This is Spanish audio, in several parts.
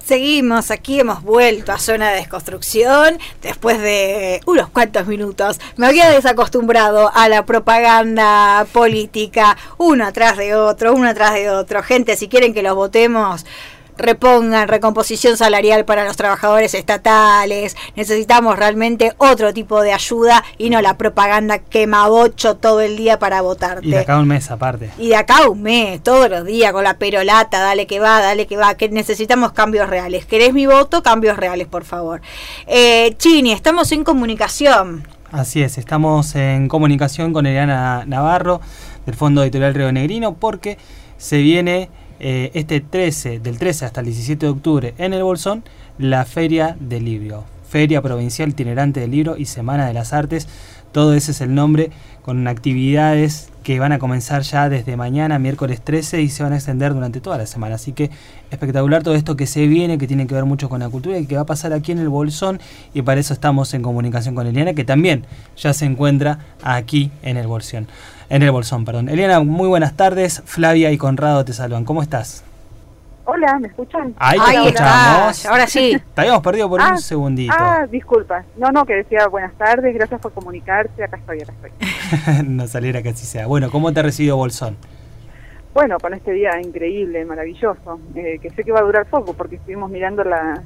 Seguimos aquí, hemos vuelto a Zona de Desconstrucción después de unos cuantos minutos. Me había desacostumbrado a la propaganda política, uno atrás de otro. Gente, si quieren que los votemos, repongan recomposición salarial para los trabajadores estatales. Necesitamos realmente otro tipo de ayuda y no la propaganda quemabocho todo el día para votarte. Y de acá a un mes aparte. Y de acá a un mes, todos los días con la perolata, dale que va, que necesitamos cambios reales. ¿Querés mi voto? Cambios reales, por favor. Chini, estamos en comunicación. Así es, estamos en comunicación con Eliana Navarro del Fondo Editorial Rionegrino porque se viene del 13 hasta el 17 de octubre en el Bolsón, la Feria del Libro, Feria Provincial Itinerante del Libro y Semana de las Artes. Todo ese es el nombre, con actividades que van a comenzar ya desde mañana, miércoles 13, y se van a extender durante toda la semana. Así que espectacular todo esto que se viene, que tiene que ver mucho con la cultura y que va a pasar aquí en el Bolsón, y para eso estamos en comunicación con Eliana, que también ya se encuentra aquí en el Bolsón. Eliana, muy buenas tardes. Flavia y Conrado te saludan. ¿Cómo estás? Hola, ¿me escuchan? Ahí te escuchamos. Ahora sí. Te habíamos perdido por un segundito. Disculpa. No, que decía buenas tardes, gracias por comunicarse. Acá estoy. Nos alegra que así sea. Bueno, ¿cómo te ha recibido Bolsón? Bueno, con este día increíble, maravilloso, que sé que va a durar poco, porque estuvimos mirando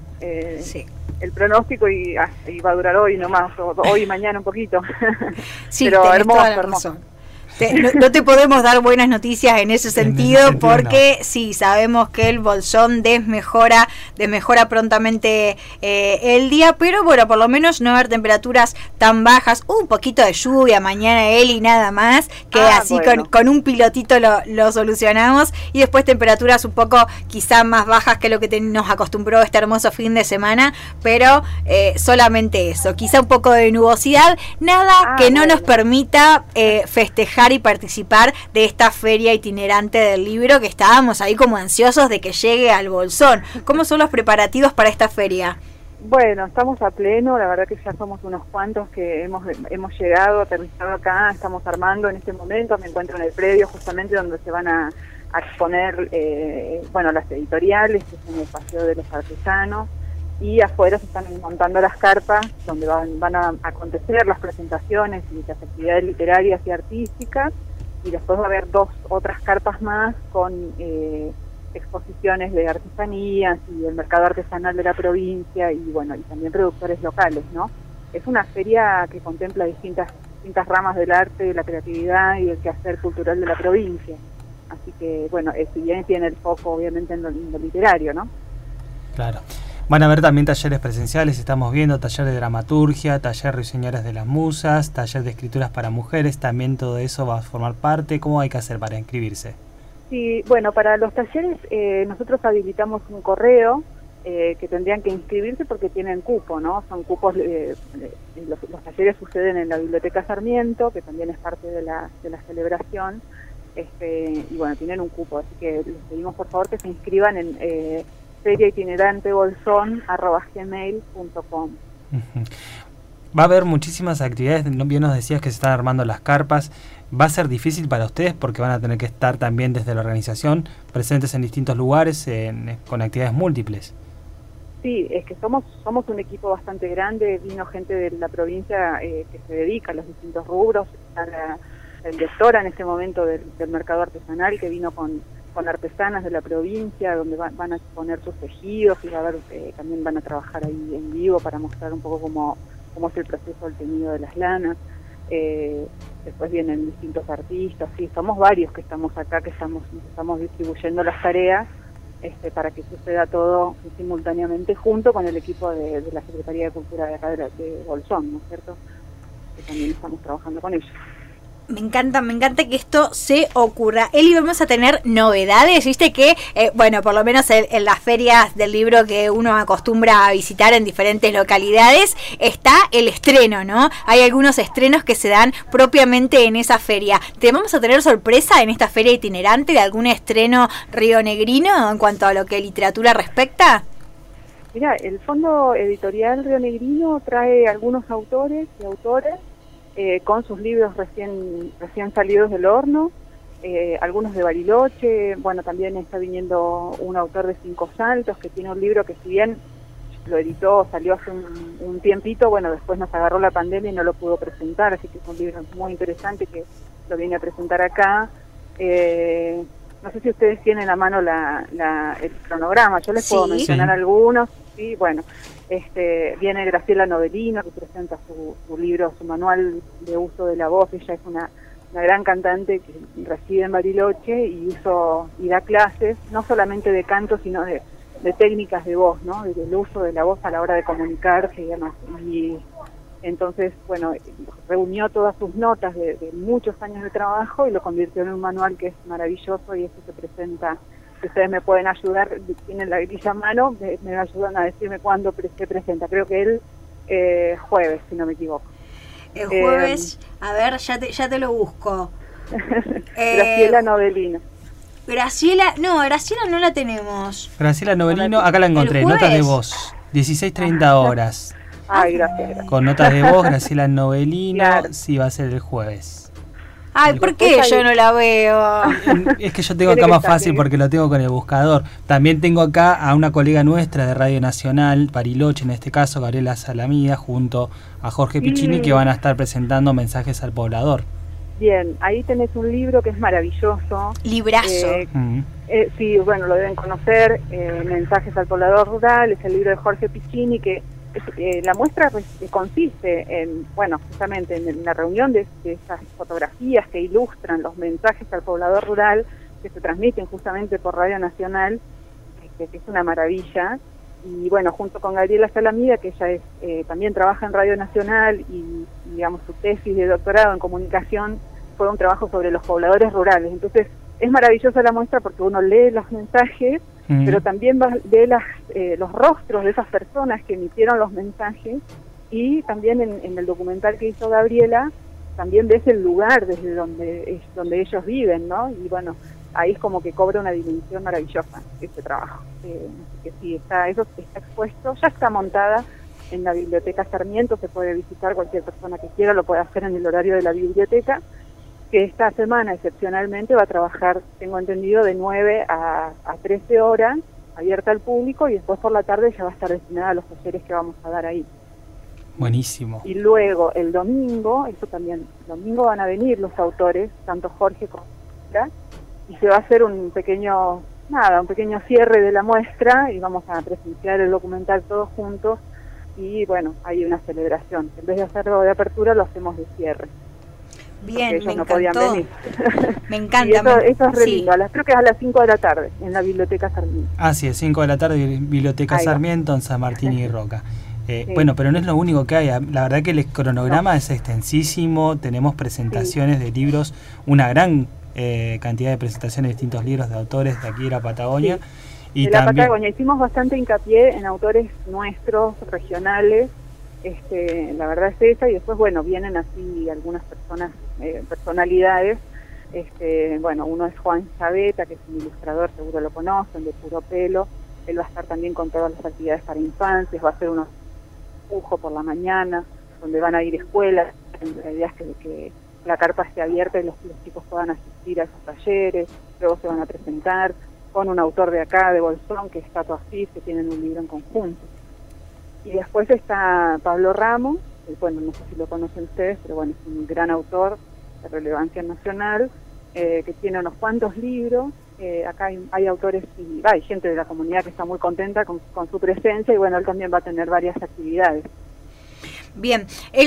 el pronóstico y va a durar hoy nomás, hoy y mañana un poquito. Sí, pero hermoso. No te podemos dar buenas noticias en ese sentido, porque no. Sí, sabemos que el Bolsón desmejora prontamente el día, pero bueno, por lo menos no haber temperaturas tan bajas, un poquito de lluvia mañana, y nada más, que así bueno. con un pilotito lo solucionamos, y después temperaturas un poco quizá más bajas que lo que nos acostumbró este hermoso fin de semana, pero solamente eso, quizá un poco de nubosidad, nada que no nos permita festejar y participar de esta feria itinerante del libro, que estábamos ahí como ansiosos de que llegue al Bolsón. ¿Cómo son los preparativos para esta feria? Bueno, estamos a pleno, la verdad que ya somos unos cuantos que hemos llegado, aterrizado acá, estamos armando en este momento, me encuentro en el predio justamente donde se van a exponer las editoriales, que es en el Paseo de los Artesanos, y afuera se están montando las carpas donde van a acontecer las presentaciones y las actividades literarias y artísticas, y después va a haber otras carpas más con exposiciones de artesanías y el mercado artesanal de la provincia y también productores locales, ¿no? Es una feria que contempla distintas ramas del arte, la creatividad y el quehacer cultural de la provincia, así que si bien tiene el foco obviamente en lo literario, ¿no? Claro. Van a haber también talleres presenciales, estamos viendo taller de dramaturgia, taller de señoras de las musas, taller de escrituras para mujeres, también todo eso va a formar parte. ¿Cómo hay que hacer para inscribirse? Sí, para los talleres nosotros habilitamos un correo que tendrían que inscribirse porque tienen cupo, ¿no? Son cupos, los talleres suceden en la Biblioteca Sarmiento, que también es parte de la celebración, tienen un cupo, así que les pedimos por favor que se inscriban en feriaitinerantebolsón@gmail.com. Va a haber muchísimas actividades, bien nos decías que se están armando las carpas. ¿Va a ser difícil para ustedes porque van a tener que estar también desde la organización presentes en distintos lugares con actividades múltiples? Sí, es que somos un equipo bastante grande, vino gente de la provincia que se dedica a los distintos rubros, está la directora en este momento del mercado artesanal que vino con artesanas de la provincia, donde van a exponer sus tejidos y también van a trabajar ahí en vivo para mostrar un poco cómo es el proceso del teñido de las lanas. Después vienen distintos artistas, sí, somos varios que estamos acá, que estamos distribuyendo las tareas para que suceda todo simultáneamente junto con el equipo de la Secretaría de Cultura de acá de Bolsón, ¿no es cierto? Que también estamos trabajando con ellos. Me encanta que esto se ocurra. Eli, vamos a tener novedades, viste que, por lo menos en las ferias del libro que uno acostumbra a visitar en diferentes localidades, está el estreno, ¿no? Hay algunos estrenos que se dan propiamente en esa feria. ¿Te vamos a tener sorpresa en esta feria itinerante de algún estreno rionegrino en cuanto a lo que literatura respecta? Mira, el Fondo Editorial Rionegrino trae algunos autores y autoras con sus libros recién salidos del horno, algunos de Bariloche. Bueno, también está viniendo un autor de Cinco Saltos que tiene un libro que, si bien lo editó, salió hace un tiempito, bueno, después nos agarró la pandemia y no lo pudo presentar, así que es un libro muy interesante que lo viene a presentar acá. No sé si ustedes tienen a mano el cronograma, yo les puedo mencionar algunos. Sí, bueno, viene Graciela Novelino, que presenta su libro, su manual de uso de la voz. Ella es una gran cantante que reside en Bariloche y da clases, no solamente de canto, sino de técnicas de voz, ¿no? Del uso de la voz a la hora de comunicarse y demás. Y entonces, bueno, reunió todas sus notas de muchos años de trabajo y lo convirtió en un manual que es maravilloso, y eso se presenta. Si ustedes me pueden ayudar, tienen la grilla a mano, me ayudan a decirme cuándo se presenta. Creo que el jueves, si no me equivoco. El jueves, a ver, ya te lo busco. Graciela Novelino. Graciela no la tenemos. Graciela Novelino, acá la encontré, notas de voz, 16:30 horas. Ay, gracias. Con notas de voz, Graciela Novelino, claro. Sí, va a ser el jueves. Ay, ¿por qué yo no la veo? Es que yo tengo acá más fácil porque lo tengo con el buscador. También tengo acá a una colega nuestra de Radio Nacional, Bariloche en este caso, Gabriela Salamida, junto a Jorge Piccini, que van a estar presentando Mensajes al Poblador. Bien, ahí tenés un libro que es maravilloso. Librazo. Sí, bueno, lo deben conocer, Mensajes al Poblador Rural, es el libro de Jorge Piccini, que la muestra consiste en, bueno, justamente en la reunión de esas fotografías que ilustran los mensajes al poblador rural, que se transmiten justamente por Radio Nacional, que es una maravilla. Y bueno, junto con Gabriela Salamida, que ella también trabaja en Radio Nacional, y digamos su tesis de doctorado en comunicación fue un trabajo sobre los pobladores rurales. Entonces es maravillosa la muestra porque uno lee los mensajes, pero también ve los rostros de esas personas que emitieron los mensajes, y también en el documental que hizo Gabriela también ves el lugar desde donde ellos viven, ¿no? Y bueno, ahí es como que cobra una dimensión maravillosa este trabajo. Que sí, eso está expuesto, ya está montada en la Biblioteca Sarmiento, se puede visitar, cualquier persona que quiera lo puede hacer en el horario de la biblioteca, que esta semana excepcionalmente va a trabajar, tengo entendido, de 9 a 13 horas, abierta al público, y después por la tarde ya va a estar destinada a los talleres que vamos a dar ahí. Buenísimo. Y luego el domingo, eso también, el domingo van a venir los autores, tanto Jorge como Lara, y se va a hacer un pequeño cierre de la muestra, y vamos a presenciar el documental todos juntos, y bueno, hay una celebración. En vez de hacerlo de apertura, lo hacemos de cierre. Bien, me no encantó. Me encanta. Y eso es re lindo. Creo que es a las 5 de la tarde en la Biblioteca Sarmiento. Sí, es 5 de la tarde, Biblioteca Sarmiento, en San Martín y Roca. Bueno, pero no es lo único que hay. La verdad que el cronograma es extensísimo. Tenemos presentaciones de libros, una gran cantidad de presentaciones de distintos libros de autores de aquí de la Patagonia. Y de la Patagonia hicimos bastante hincapié en autores nuestros, regionales. La verdad es esa, y después, bueno, vienen así algunas personalidades. Bueno, uno es Juan Chaveta, que es un ilustrador, seguro lo conocen, de Puro Pelo. Él va a estar también con todas las actividades para infancias, va a hacer unos dibujos por la mañana, donde van a ir escuelas. La idea es que la carpa esté abierta y los chicos puedan asistir a esos talleres. Luego se van a presentar con un autor de acá, de Bolsón, que es Tato Asís, que tienen un libro en conjunto. Y después está Pablo Ramos, bueno, no sé si lo conocen ustedes, pero bueno, es un gran autor de relevancia nacional, que tiene unos cuantos libros. Acá hay autores y hay gente de la comunidad que está muy contenta con su presencia, y bueno, él también va a tener varias actividades. Bien,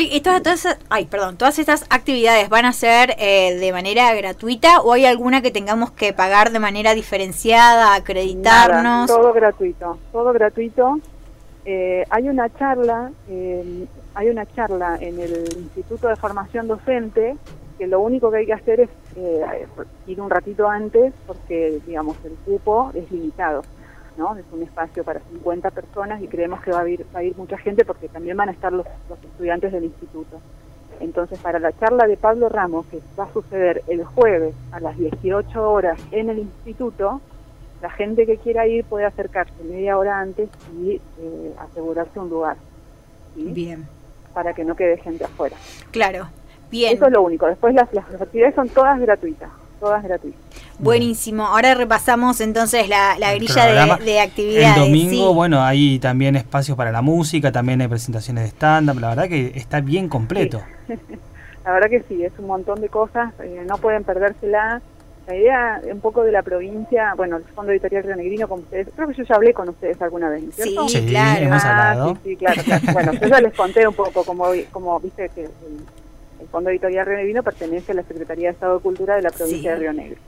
todas estas actividades van a ser de manera gratuita, o hay alguna que tengamos que pagar de manera diferenciada, acreditarnos? Nada, todo gratuito. Hay una charla en el Instituto de Formación Docente, que lo único que hay que hacer es ir un ratito antes, porque digamos el cupo es limitado, ¿no? Es un espacio para 50 personas y creemos que va a ir mucha gente, porque también van a estar los estudiantes del instituto. Entonces, para la charla de Pablo Ramos, que va a suceder el jueves a las 18 horas en el instituto, la gente que quiera ir puede acercarse media hora antes y asegurarse un lugar, ¿sí? Bien. Para que no quede gente afuera. Claro, bien. Eso es lo único. Después las actividades son todas gratuitas. todas gratuitas. Buenísimo. Ahora repasamos entonces la grilla de actividades. El domingo, sí. Bueno, hay también espacios para la música, también hay presentaciones de stand-up. La verdad que está bien completo. Sí. La verdad que sí, es un montón de cosas, no pueden perdérsela. La idea un poco de la provincia, bueno, el Fondo Editorial Rionegrino, como ustedes, creo que yo ya hablé con ustedes alguna vez, ¿cierto? Sí, claro. Hemos hablado. Sí, claro. Bueno, yo ya les conté un poco como viste que el Fondo Editorial Rionegrino pertenece a la Secretaría de Estado de Cultura de la provincia de Río Negro.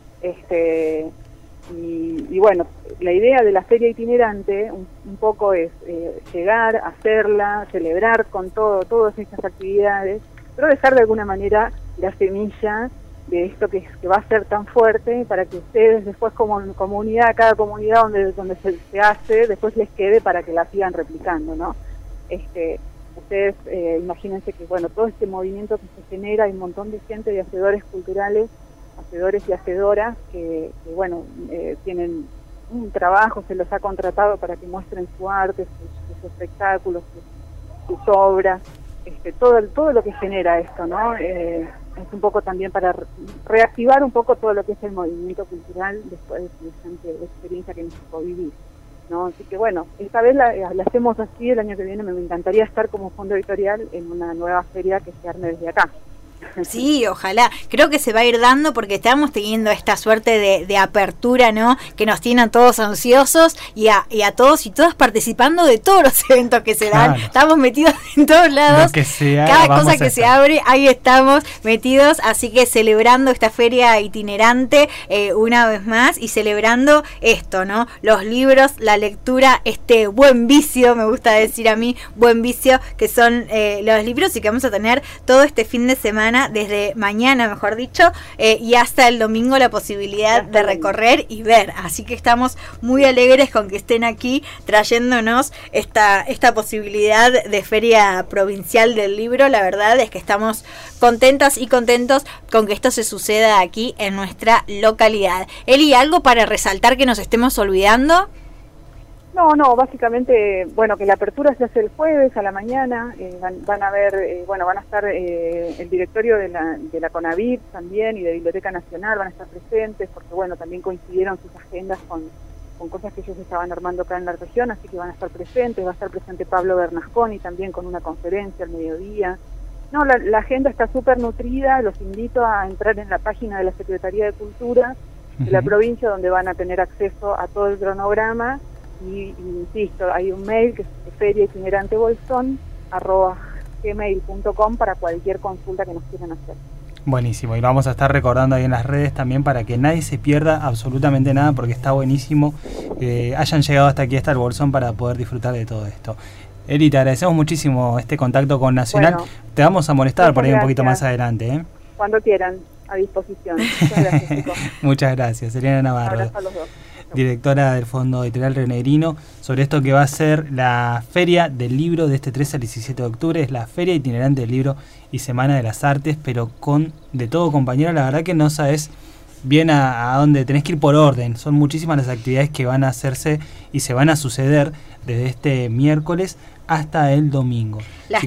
Y bueno, la idea de la feria itinerante un poco es llegar, hacerla, celebrar con todas estas actividades, pero dejar de alguna manera la semilla de esto que va a ser tan fuerte para que ustedes después como comunidad, cada comunidad donde se hace, después les quede para que la sigan replicando, ¿no? Ustedes imagínense que bueno, todo este movimiento que se genera, hay un montón de gente, de hacedores culturales, hacedores y hacedoras que bueno, tienen un trabajo, se los ha contratado para que muestren su arte, sus espectáculos, sus obras, todo lo que genera esto, ¿no? Es un poco también para reactivar un poco todo lo que es el movimiento cultural después de semejante experiencia que nos tocó vivir, ¿no? Así que bueno, esta vez la hacemos así. El año que viene me encantaría estar como fondo editorial en una nueva feria que se arme desde acá. Sí, ojalá. Creo que se va a ir dando porque estamos teniendo esta suerte de apertura, ¿no? Que nos tienen a todos ansiosos y a todos y todas participando de todos los eventos que se dan. Claro. Estamos metidos en todos lados. Lo que sea, cada cosa que se abre, ahí estamos metidos. Así que celebrando esta feria itinerante una vez más y celebrando esto, ¿no? Los libros, la lectura, este buen vicio, me gusta decir a mí, buen vicio, que son los libros y que vamos a tener todo este fin de semana, desde mañana mejor dicho, y hasta el domingo la posibilidad de recorrer y ver, así que estamos muy alegres con que estén aquí trayéndonos esta posibilidad de feria provincial del libro. La verdad es que estamos contentas y contentos con que esto se suceda aquí en nuestra localidad. Eli, ¿algo para resaltar que nos estemos olvidando? No, básicamente, bueno, que la apertura se hace el jueves a la mañana, van a estar el directorio de la CONAVIP también y de Biblioteca Nacional, van a estar presentes, porque bueno, también coincidieron sus agendas con cosas que ellos estaban armando acá en la región, así que van a estar presentes. Va a estar presente Pablo Bernasconi también con una conferencia al mediodía. No, la agenda está súper nutrida, los invito a entrar en la página de la Secretaría de Cultura de la provincia, donde van a tener acceso a todo el cronograma. Y insisto, hay un mail que es feriaitinerantebolsón@gmail.com para cualquier consulta que nos quieran hacer. Buenísimo, y lo vamos a estar recordando ahí en las redes también para que nadie se pierda absolutamente nada, porque está buenísimo que hayan llegado hasta aquí, hasta el Bolsón, para poder disfrutar de todo esto. Eli, te agradecemos muchísimo este contacto con Nacional. Bueno, te vamos a molestar por ahí un poquito más adelante, ¿eh? Cuando quieran, a disposición. Muchas gracias, chicos. Muchas gracias, Eliana Navarro. Abrazo a los dos. Directora del Fondo Editorial Rionegrino, sobre esto que va a ser la Feria del Libro de este 13 al 17 de octubre. Es la Feria Itinerante del Libro y Semana de las Artes, pero con de todo, compañero. La verdad que no sabes bien a dónde tenés que ir por orden. Son muchísimas las actividades que van a hacerse y se van a suceder desde este miércoles hasta el domingo. ¿Las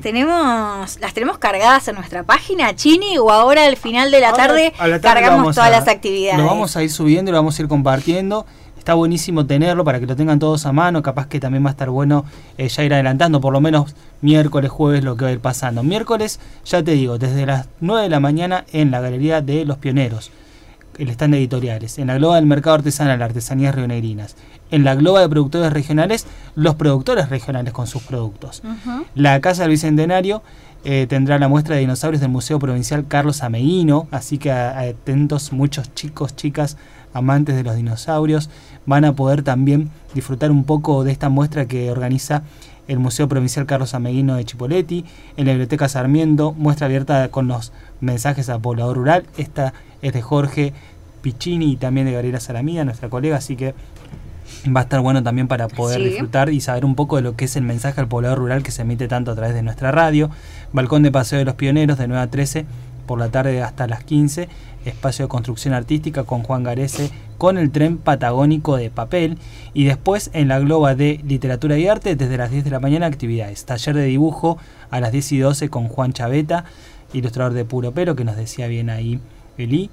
tenemos cargadas en nuestra página, Chini, o ahora al final de la tarde cargamos todas las actividades? Lo vamos a ir subiendo y lo vamos a ir compartiendo. Está buenísimo tenerlo para que lo tengan todos a mano. Capaz que también va a estar bueno ya ir adelantando, por lo menos miércoles, jueves, lo que va a ir pasando. Miércoles, ya te digo, desde las 9 de la mañana en la Galería de los Pioneros, el stand de editoriales. En la Globa del Mercado Artesanal, Artesanías Rionegrinas. En la Globa de Productores Regionales, los productores regionales con sus productos. La Casa del Bicentenario tendrá la muestra de dinosaurios del Museo Provincial Carlos Ameguino, así que atentos muchos chicos, chicas, amantes de los dinosaurios, van a poder también disfrutar un poco de esta muestra que organiza el Museo Provincial Carlos Ameguino de Chipoleti. En la Biblioteca Sarmiento, muestra abierta con los mensajes al poblador rural. Esta es de Jorge Piccini y también de Gabriela Salamida, nuestra colega, así que va a estar bueno también para poder disfrutar y saber un poco de lo que es el mensaje al poblador rural que se emite tanto a través de nuestra radio. Balcón de Paseo de los Pioneros de 9 a 13, por la tarde hasta las 15, espacio de construcción artística con Juan Garese, con el tren patagónico de papel, y después en la Globa de Literatura y Arte desde las 10 de la mañana actividades, taller de dibujo a las 10 y 12 con Juan Chaveta, ilustrador de Puro Pero, que nos decía bien ahí Eli.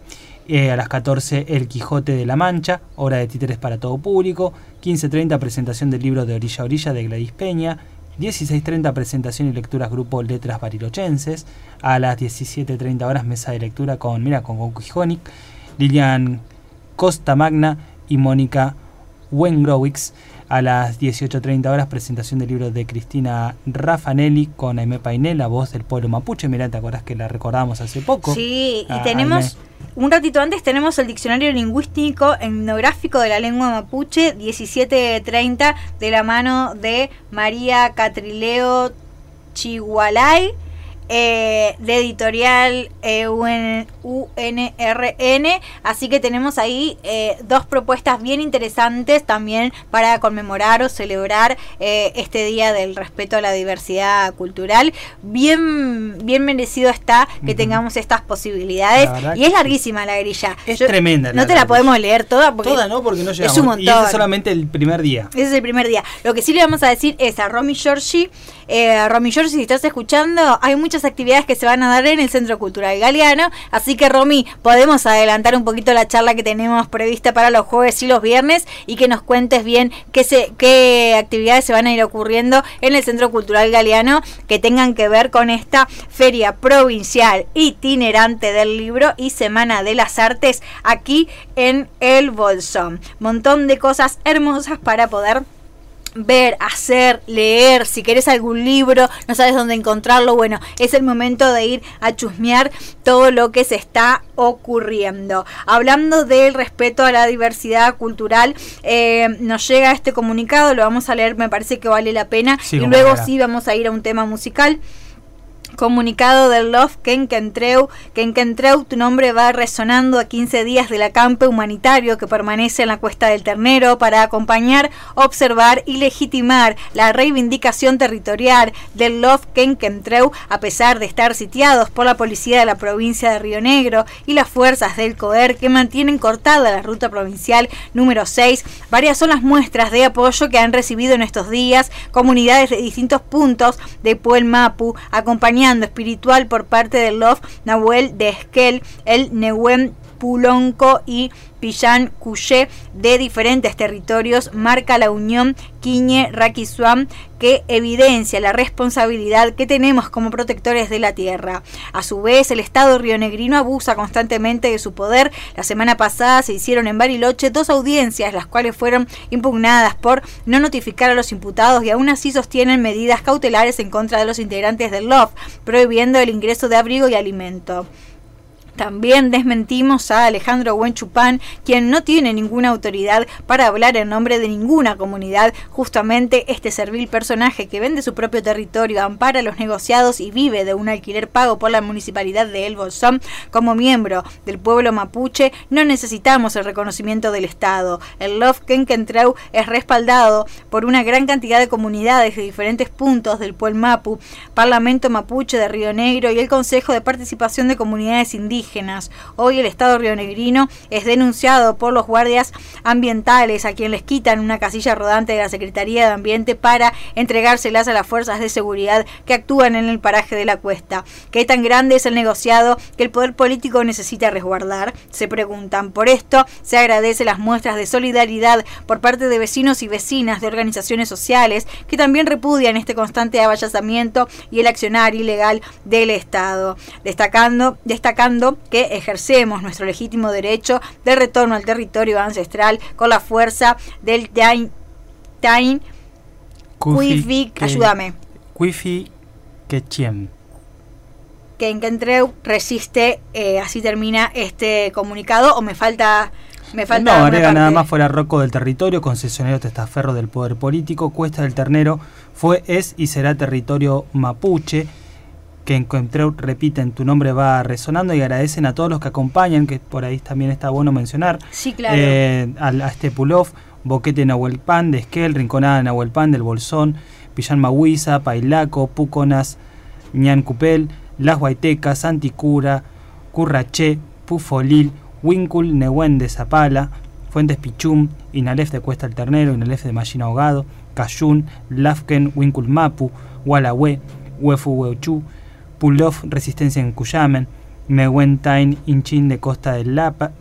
A las 14, El Quijote de la Mancha, obra de títeres para todo público. 15:30, presentación del libro De Orilla a Orilla de Gladys Peña. 16:30, presentación y lecturas grupo Letras Barilochenses. A las 17:30 horas, mesa de lectura con Quijonic, Lilian Costa Magna y Mónica Wengrowicz. A las 18:30 horas, presentación del libro de Cristina Raffanelli con Aimé Painé, la voz del pueblo mapuche. Mirá, ¿te acordás que la recordamos hace poco? Sí, y tenemos, un ratito antes, tenemos el diccionario lingüístico etnográfico de la lengua mapuche, 17:30, de la mano de María Catrileo Chigualay, de editorial UNRN. Así que tenemos ahí dos propuestas bien interesantes también para conmemorar o celebrar este día del respeto a la diversidad cultural. Bien merecido está que tengamos estas posibilidades, y es larguísima la grilla. Es tremenda. No te la podemos leer toda porque no, porque no llegamos. Es un montón. Y ese es solamente el primer día. Ese es el primer día. Lo que sí le vamos a decir es a Romy Giorgi, si estás escuchando, hay muchas actividades que se van a dar en el Centro Cultural Galeano, así que Romy, podemos adelantar un poquito la charla que tenemos prevista para los jueves y los viernes, y que nos cuentes bien qué actividades se van a ir ocurriendo en el Centro Cultural Galeano que tengan que ver con esta Feria Provincial Itinerante del Libro y Semana de las Artes aquí en el Bolsón. Montón de cosas hermosas para poder ver, hacer, leer. Si querés algún libro, no sabes dónde encontrarlo, bueno, es el momento de ir a chusmear todo lo que se está ocurriendo. Hablando del respeto a la diversidad cultural, nos llega este comunicado, lo vamos a leer, me parece que vale la pena, y luego sí vamos a ir a un tema musical. Comunicado del Love Kenkentreu. Kenkentreu, tu nombre va resonando a 15 días del acampe humanitario que permanece en la Cuesta del Ternero para acompañar, observar y legitimar la reivindicación territorial del Love Kenkentreu, a pesar de estar sitiados por la policía de la provincia de Río Negro y las fuerzas del COER que mantienen cortada la ruta provincial número 6. Varias son las muestras de apoyo que han recibido en estos días comunidades de distintos puntos de Puel Mapu, acompañando espiritual por parte del Love Nahuel de Esquel, el Nehuen Pulonco y Pillán Cuyé de diferentes territorios, marca la unión Quiñe Raquisuam, que evidencia la responsabilidad que tenemos como protectores de la tierra. A su vez, el Estado rionegrino abusa constantemente de su poder. La semana pasada se hicieron en Bariloche 2 audiencias, las cuales fueron impugnadas por no notificar a los imputados, y aún así sostienen medidas cautelares en contra de los integrantes del LOF, prohibiendo el ingreso de abrigo y alimento. También desmentimos a Alejandro Huenchupán, quien no tiene ninguna autoridad para hablar en nombre de ninguna comunidad. Justamente este servil personaje que vende su propio territorio, ampara los negociados y vive de un alquiler pago por la municipalidad de El Bolsón. Como miembro del pueblo mapuche, no necesitamos el reconocimiento del Estado. El Love Kenkentreu es respaldado por una gran cantidad de comunidades de diferentes puntos del Puel Mapu, Parlamento Mapuche de Río Negro y el Consejo de Participación de Comunidades Indígenas. Hoy el Estado rionegrino es denunciado por los guardias ambientales, a quien les quitan una casilla rodante de la Secretaría de Ambiente para entregárselas a las fuerzas de seguridad que actúan en el paraje de la cuesta. ¿Qué tan grande es el negociado que el poder político necesita resguardar?, se preguntan. Por esto se agradece las muestras de solidaridad por parte de vecinos y vecinas de organizaciones sociales que también repudian este constante avallazamiento y el accionar ilegal del Estado, destacando que ejercemos nuestro legítimo derecho de retorno al territorio ancestral con la fuerza del Tain Cuifi, ayúdame. Cuifi Quechiem. Kenkentreu resiste, así termina este comunicado, o me falta. No, agrega nada más: fuera Roco del territorio, concesionario testaferro del poder político, Cuesta del Ternero fue, es y será territorio mapuche. Que Kenkentreu, repiten, tu nombre va resonando, y agradecen a todos los que acompañan, que por ahí también está bueno mencionar. Sí, claro. A este Pulov, Boquete Nahuelpan de Esquel, Rinconada Nahuelpan del Bolsón, Pillán Mahuiza, Pailaco, Puconas, Ñancupel, Las Guaitecas, Anticura, Curraché, Pufolil, Wincul, Nehuen de Zapala, Fuentes Pichum, Inalef de Cuesta del Ternero, Inalef de Mallina Ahogado, Cayún, Lafken, Wincul Mapu, Gualahue, Huefu Hueuchú, Pulov, Resistencia en Cuyamen, Neuentain Inchin de Costa del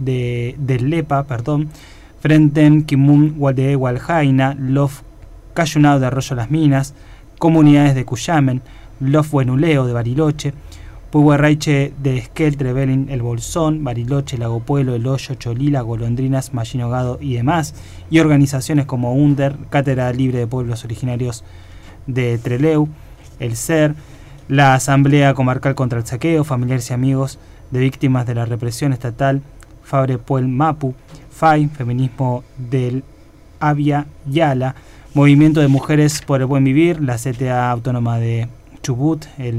Lepa, Frenten Kimun de Waljaina, Lof Cayunao de Arroyo Las Minas, Comunidades de Cuyamen, Lof Buenuleo de Bariloche, Puhuarraiche de Esquel, Trevelin, El Bolsón, Bariloche, Lago Pueblo, El Hoyo, Cholila, Golondrinas, Mallinogado y demás, y organizaciones como UNDER, Cátedra Libre de Pueblos Originarios de Trelew, el SER, la Asamblea Comarcal contra el Saqueo, Familiares y Amigos de Víctimas de la Represión Estatal, Fabre Puel Mapu, FAI, Feminismo del Avia Yala, Movimiento de Mujeres por el Buen Vivir, la CTA Autónoma de Chubut, el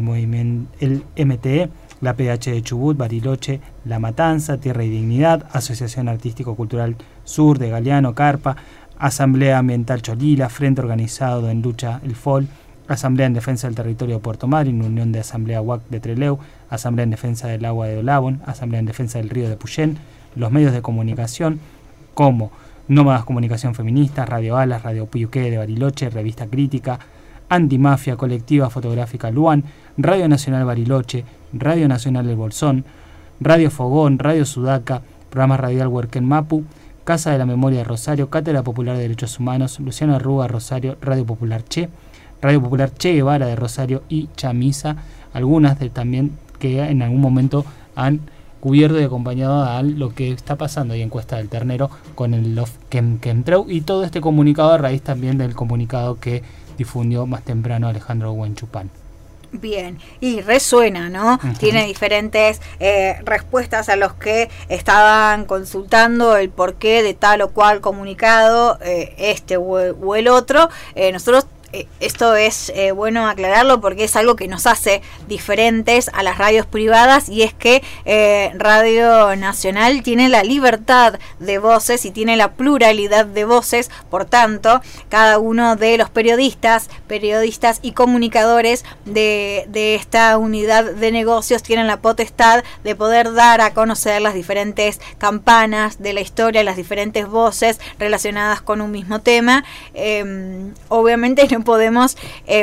MTE, la PH de Chubut, Bariloche, La Matanza, Tierra y Dignidad, Asociación Artístico-Cultural Sur de Galeano, Carpa, Asamblea Ambiental Cholila, Frente Organizado en Lucha, el FOL, Asamblea en Defensa del Territorio de Puerto Madryn, Unión de Asamblea UAC de Trelew, Asamblea en Defensa del Agua de Olabón, Asamblea en Defensa del Río de Puyén, los medios de comunicación como Nómadas Comunicación Feminista, Radio Alas, Radio Puyuqué de Bariloche, Revista Crítica, Antimafia, Colectiva Fotográfica Luan, Radio Nacional Bariloche, Radio Nacional El Bolsón, Radio Fogón, Radio Sudaca, Programa Radial Huerquén Mapu, Casa de la Memoria de Rosario, Cátedra Popular de Derechos Humanos, Luciano Arruga Rosario, Radio Popular Che Guevara de Rosario y Chamisa, algunas de también que en algún momento han cubierto y acompañado a lo que está pasando ahí en Cuesta del Ternero con el Love Chemtreu, y todo este comunicado a raíz también del comunicado que difundió más temprano Alejandro Huenchupán. Bien, y resuena, ¿no? Uh-huh. Tiene diferentes respuestas a los que estaban consultando el porqué de tal o cual comunicado, este o el otro. Nosotros esto es bueno aclararlo porque es algo que nos hace diferentes a las radios privadas, y es que Radio Nacional tiene la libertad de voces y tiene la pluralidad de voces. Por tanto, cada uno de los periodistas y comunicadores de esta unidad de negocios tienen la potestad de poder dar a conocer las diferentes campanas de la historia, las diferentes voces relacionadas con un mismo tema. Obviamente no podemos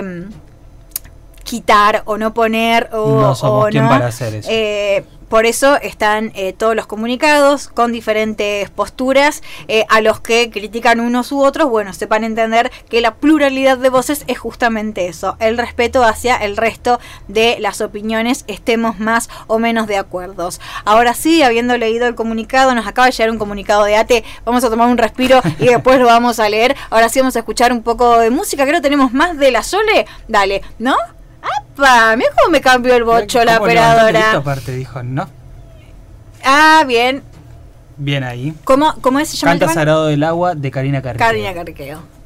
quitar o no poner no somos quien para hacer eso. Por eso están todos los comunicados con diferentes posturas, a los que critican unos u otros. Bueno, sepan entender que la pluralidad de voces es justamente eso, el respeto hacia el resto de las opiniones, estemos más o menos de acuerdo. Ahora sí, habiendo leído el comunicado, nos acaba de llegar un comunicado de ATE, vamos a tomar un respiro y después lo vamos a leer. Ahora sí vamos a escuchar un poco de música, creo que tenemos más de la Sole, dale, ¿no? ¡Apa! Mira cómo me cambió el bocho la operadora. Aparte dijo, ¿no? Ah, bien. Bien ahí. ¿Cómo se llama? Canta Sarado del Agua de Karina Carriqueo. Karina Carriqueo.